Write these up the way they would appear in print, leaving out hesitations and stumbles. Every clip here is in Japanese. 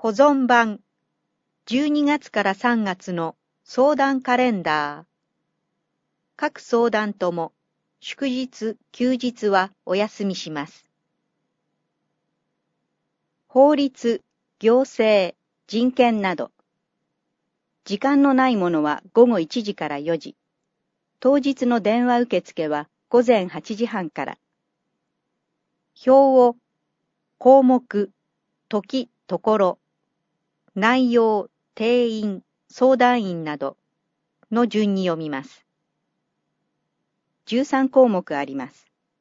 保存版12月から3月の相談カレンダー。各相談とも祝日、休日はお休みします。法律、行政、人権など。時間のないものは午後1時から4時。当日の電話受付は午前8時半から。表を項目、時、ところ、内容、定員、相談員などの順に読みます。13項目あります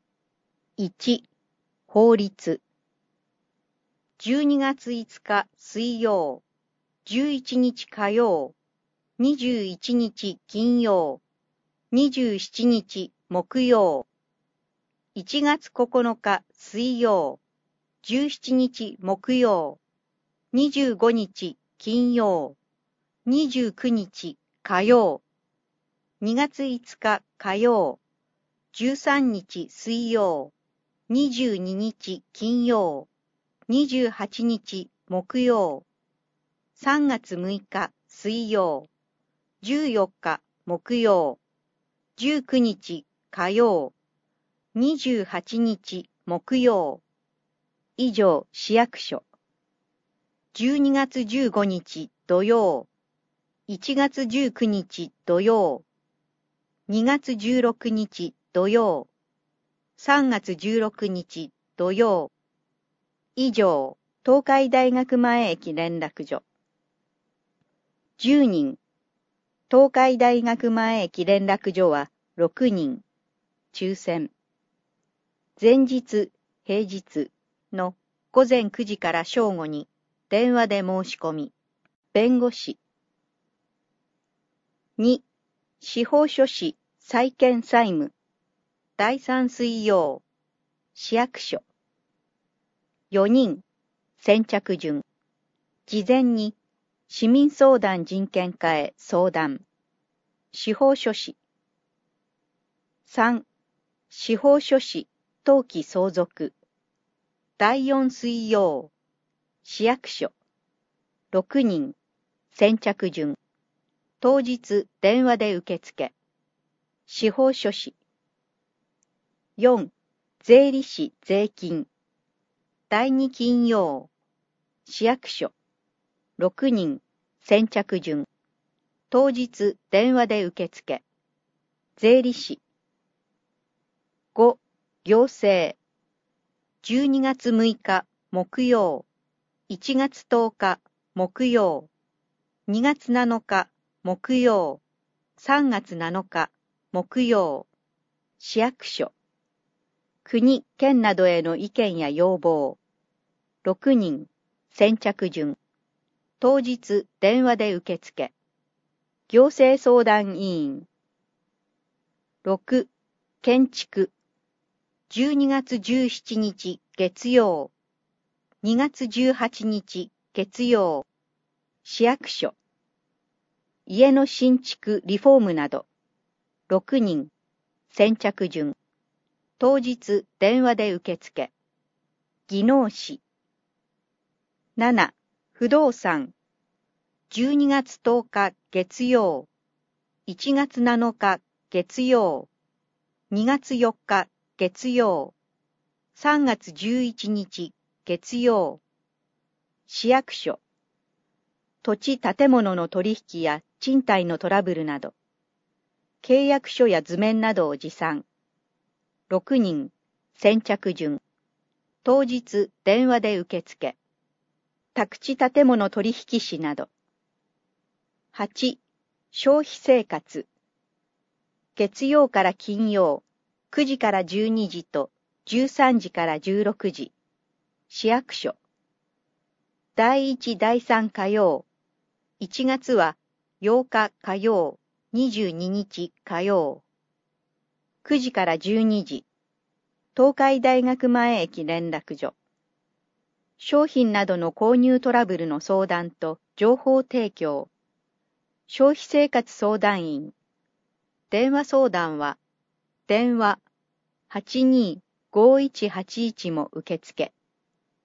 。1、法律。12月5日水曜、11日火曜、21日金曜、27日木曜、1月9日水曜、17日木曜、25日金曜、29日火曜、2月5日火曜、13日水曜、22日金曜、28日木曜、3月6日水曜、14日木曜、19日火曜、28日木曜。以上、市役所。12月15日土曜、1月19日土曜、2月16日土曜、3月16日土曜。以上、東海大学前駅連絡所。10人。東海大学前駅連絡所は6人。抽選。前日、平日の午前9時から正午に電話で申し込み。弁護士。2、司法書士債権債務。第3水曜。市役所。4人。先着順。事前に市民相談人権課へ相談。司法書士。3、司法書士登記相続。第4水曜。市役所。6人。先着順。当日電話で受付。司法書士。4、税理士税金。第2金曜。市役所。6人。先着順。当日電話で受付。税理士。5、行政。12月6日木曜、1月10日木曜、2月7日木曜、3月7日木曜。市役所。国、県などへの意見や要望。6人。先着順。当日電話で受付。行政相談委員。6、建築。12月17日月曜、2月18日月曜。市役所。家の新築リフォームなど。6人。先着順。当日電話で受付。技能士。7、不動産。12月10日月曜、1月7日月曜、2月4日月曜、3月11日月曜。市役所。土地建物の取引や賃貸のトラブルなど。契約書や図面などを持参。6人。先着順。当日電話で受付。宅地建物取引士など。8、消費生活。月曜から金曜、9時から12時と13時から16時。市役所。第1、第3火曜。1月は8日火曜、22日火曜。9時から12時。東海大学前駅連絡所。商品などの購入トラブルの相談と情報提供。消費生活相談員。電話相談は、電話82-5181も受付。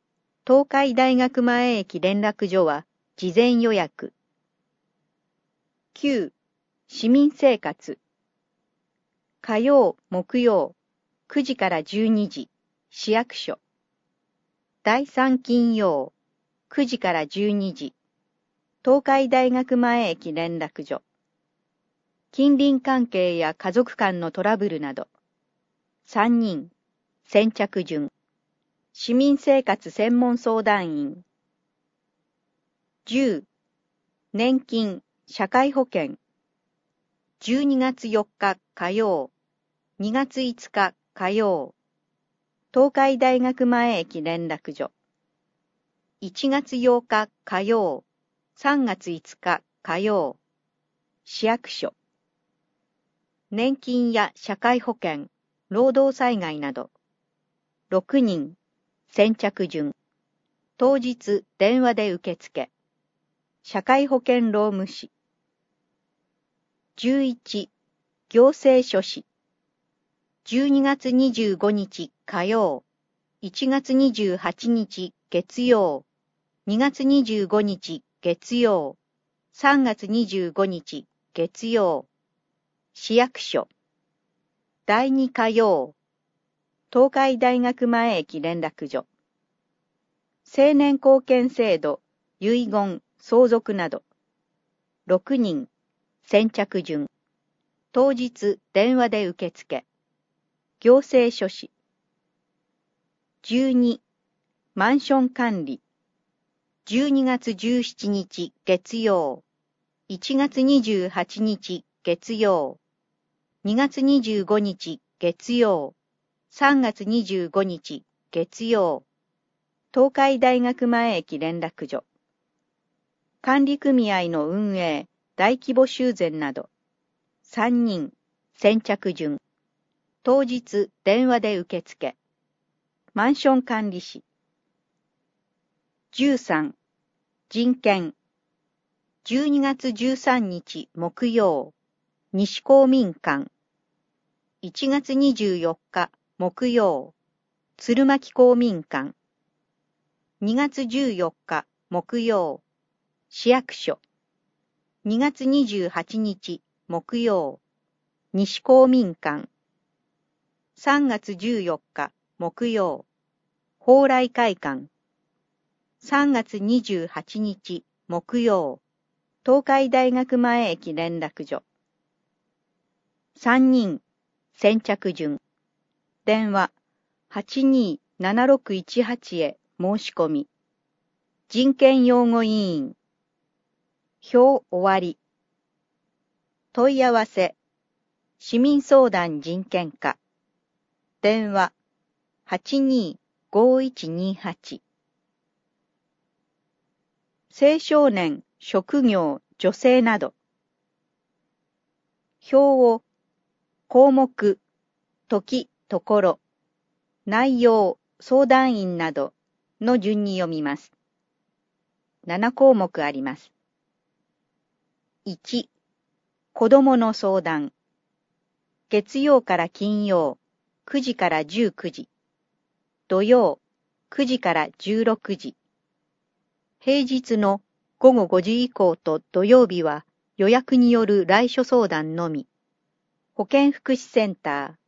東海大学前駅連絡所は事前予約。9. 市民生活。火曜、木曜、9時から12時、市役所。第3金曜、9時から12時、東海大学前駅連絡所。近隣関係や家族間のトラブルなど。3人、先着順。市民生活専門相談員。10. 年金、社会保険。12月4日火曜、2月5日火曜、東海大学前駅連絡所。1月8日火曜、3月5日火曜、市役所。年金や社会保険、労働災害など。6人、先着順。当日電話で受付。社会保険労務士。11、行政書士。12月25日火曜、1月28日月曜、2月25日月曜、3月25日月曜、市役所。第2火曜、東海大学前駅連絡所。青年貢献制度、遺言、相続など。6人、先着順。当日電話で受付。行政書士。12、マンション管理。12月17日月曜、1月28日月曜、2月25日月曜、3月25日月曜、東海大学前駅連絡所。管理組合の運営、大規模修繕など。3人、先着順。当日電話で受付。マンション管理士。13、人権。12月13日木曜、西公民館。1月24日木曜、鶴巻公民館。2月14日木曜、市役所。2月28日木曜、西公民館。3月14日木曜、蓬莱会館。3月28日木曜、東海大学前駅連絡所。3人、先着順。電話、827618へ申し込み。人権擁護委員。表終わり。問い合わせ。市民相談人権課。電話、825128。青少年、職業、女性など。表を、項目、時、ところ、内容、相談員などの順に読みます。7項目あります。1、子供の相談。月曜から金曜、9時から19時。土曜、9時から16時。平日の午後5時以降と土曜日は予約による来所相談のみ。保健福祉センタ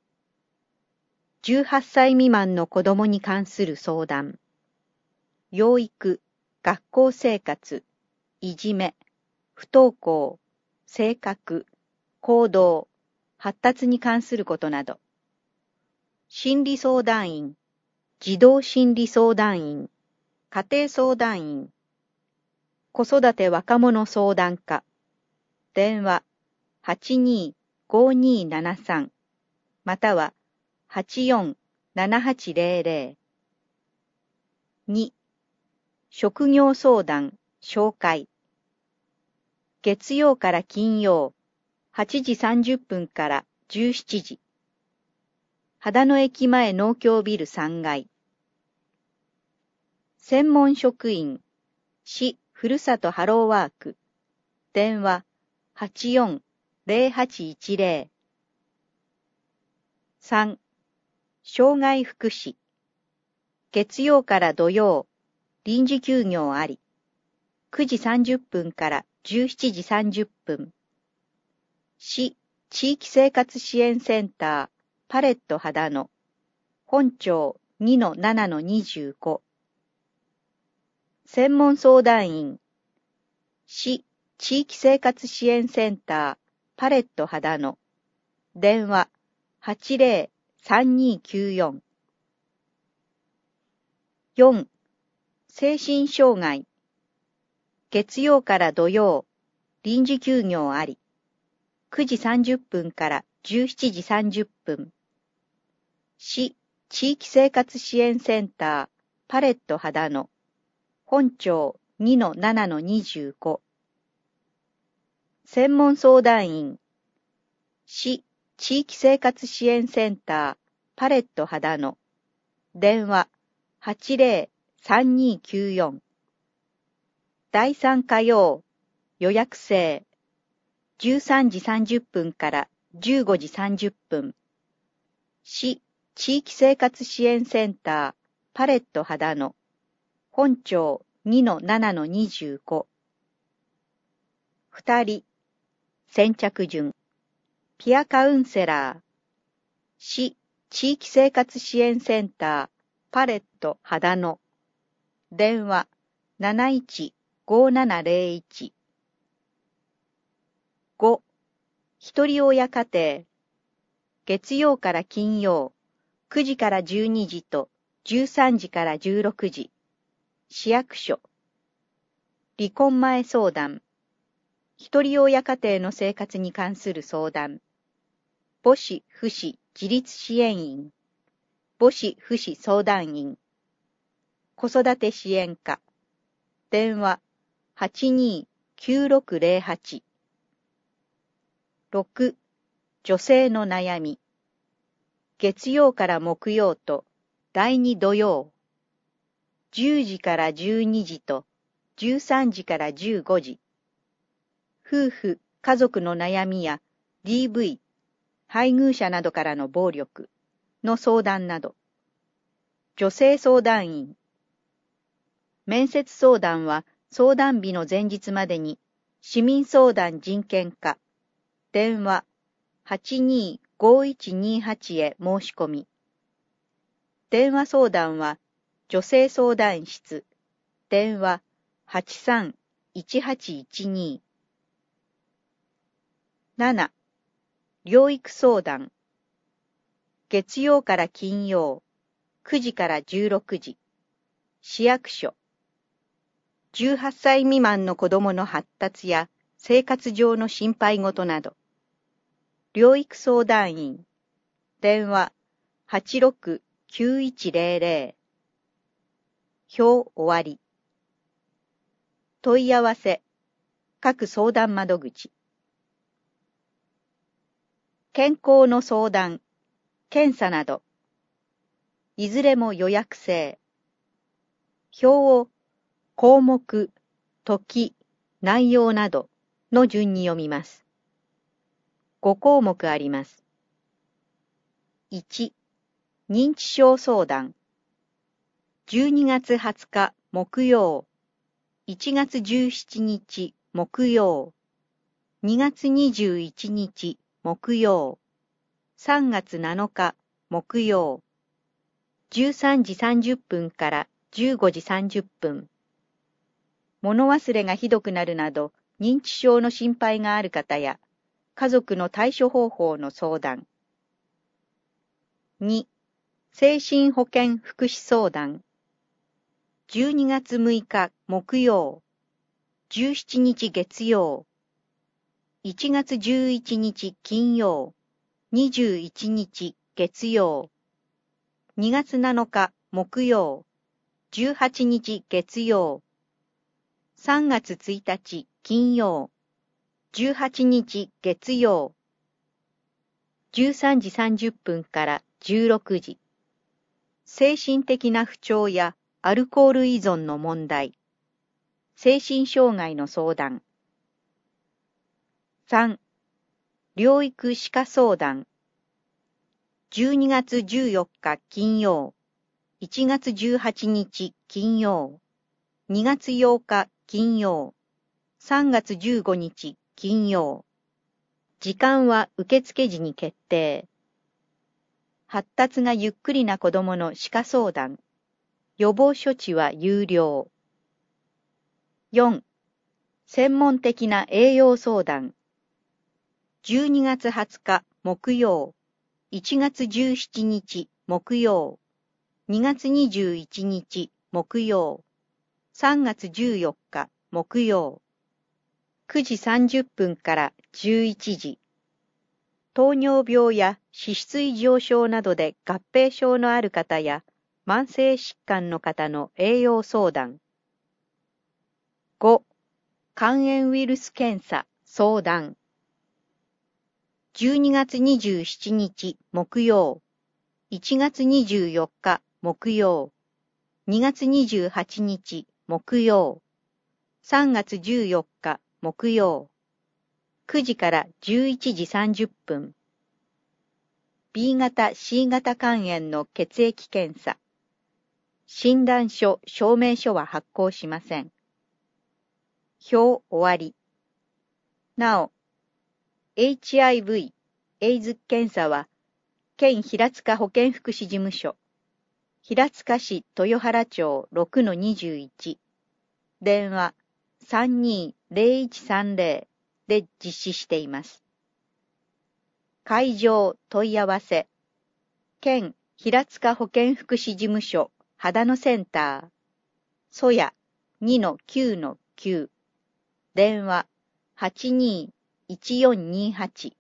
ー。18歳未満の子供に関する相談。養育、学校生活、いじめ、不登校、性格、行動、発達に関することなど。心理相談員、児童心理相談員、家庭相談員、子育て若者相談課。電話、825273または847800。2、職業相談、紹介。月曜から金曜、8時30分から17時。秦野駅前農協ビル3階。専門職員、市ふるさとハローワーク。電話、840810。3、障害福祉。 月曜から土曜、臨時休業あり。9時30分から17時30分。市地域生活支援センター、パレット秦野。本庁 2-7-25。専門相談員。市地域生活支援センター、パレット秦野。電話 80-3294。4. 精神障害。月曜から土曜、臨時休業あり。9時30分から17時30分。市地域生活支援センター、パレット秦野。本庁 2-7-25。専門相談員。市地域生活支援センター、パレット秦野。電話 80-3294。第3火曜、予約制。13時30分から15時30分。市地域生活支援センター、パレット秦野。本庁 2-7-25。2人。先着順。ピアカウンセラー。市地域生活支援センター、パレット秦野。電話 71-5701。5. ひとり親家庭。月曜から金曜、9時から12時と13時から16時。市役所。離婚前相談。ひとり親家庭の生活に関する相談。母子父子自立支援員。母子父子相談員。子育て支援課。電話 82-9608。6. 女性の悩み。月曜から木曜と第2土曜。10時から12時と13時から15時。夫婦、家族の悩みや DV、配偶者などからの暴力の相談など。女性相談員。面接相談は相談日の前日までに市民相談人権課。電話 82-5128 へ申し込み。電話相談は女性相談室。電話 83-1812。7. 療育相談。月曜から金曜、9時から16時。市役所。18歳未満の子供の発達や生活上の心配事など。療育相談員。電話 86-9100。表終わり。問い合わせ。各相談窓口。健康の相談、検査など。いずれも予約制。表を項目、時、内容などの順に読みます。5項目あります。1、認知症相談。12月20日木曜、1月17日木曜、2月21日木曜、3月7日木曜、13時30分から15時30分。物忘れがひどくなるなど認知症の心配がある方や家族の対処方法の相談。2、精神保健福祉相談。12月6日木曜、17日月曜、1月11日金曜、21日月曜、2月7日木曜、18日月曜、3月1日金曜、18日月曜、13時30分から16時。精神的な不調やアルコール依存の問題。精神障害の相談。3. 療育歯科相談。12月14日金曜、 1月18日金曜、2月8日金曜、3月15日金曜。時間は受付時に決定。発達がゆっくりな子供の歯科相談。予防処置は有料。4. 専門的な栄養相談。12月20日木曜、1月17日木曜、2月21日木曜、3月14日木曜。9時30分から11時。糖尿病や脂質異常症などで合併症のある方や慢性疾患の方の栄養相談。5. 肝炎ウイルス検査相談。12月27日木曜、1月24日木曜、2月28日木曜、3月14日木曜。9時から11時30分。B 型 C 型肝炎の血液検査。診断書、証明書は発行しません。表終わり。なお、HIV、エイズ検査は、県平塚保健福祉事務所、平塚市豊原町 6-21、電話320130で実施しています。会場問い合わせ。県平塚保健福祉事務所秦野センター。そや 2-9-9。電話821428。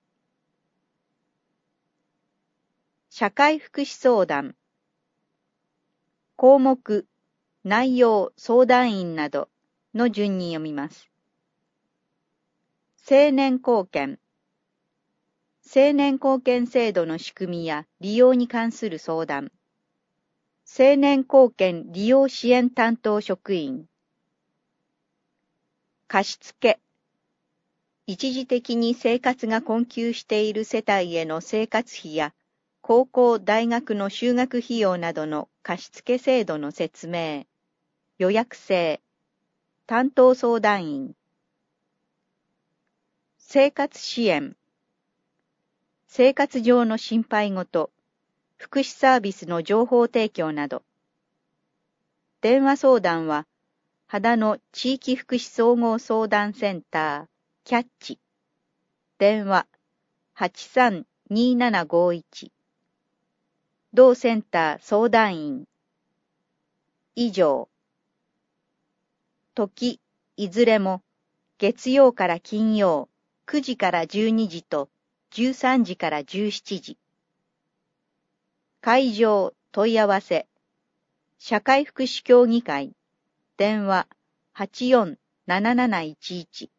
社会福祉相談。項目、内容、相談員などの順に読みます。青年貢献。青年貢献制度の仕組みや利用に関する相談。青年貢献利用支援担当職員。貸付。一時的に生活が困窮している世帯への生活費や高校・大学の修学費用などの貸付制度の説明。予約制。担当相談員。生活支援。生活上の心配事、福祉サービスの情報提供など。電話相談は、秦野地域福祉総合相談センター、キャッチ。電話832751。同センター相談員。以上。時、いずれも、月曜から金曜、9時から12時と、13時から17時。会場問い合わせ。社会福祉協議会。電話847711。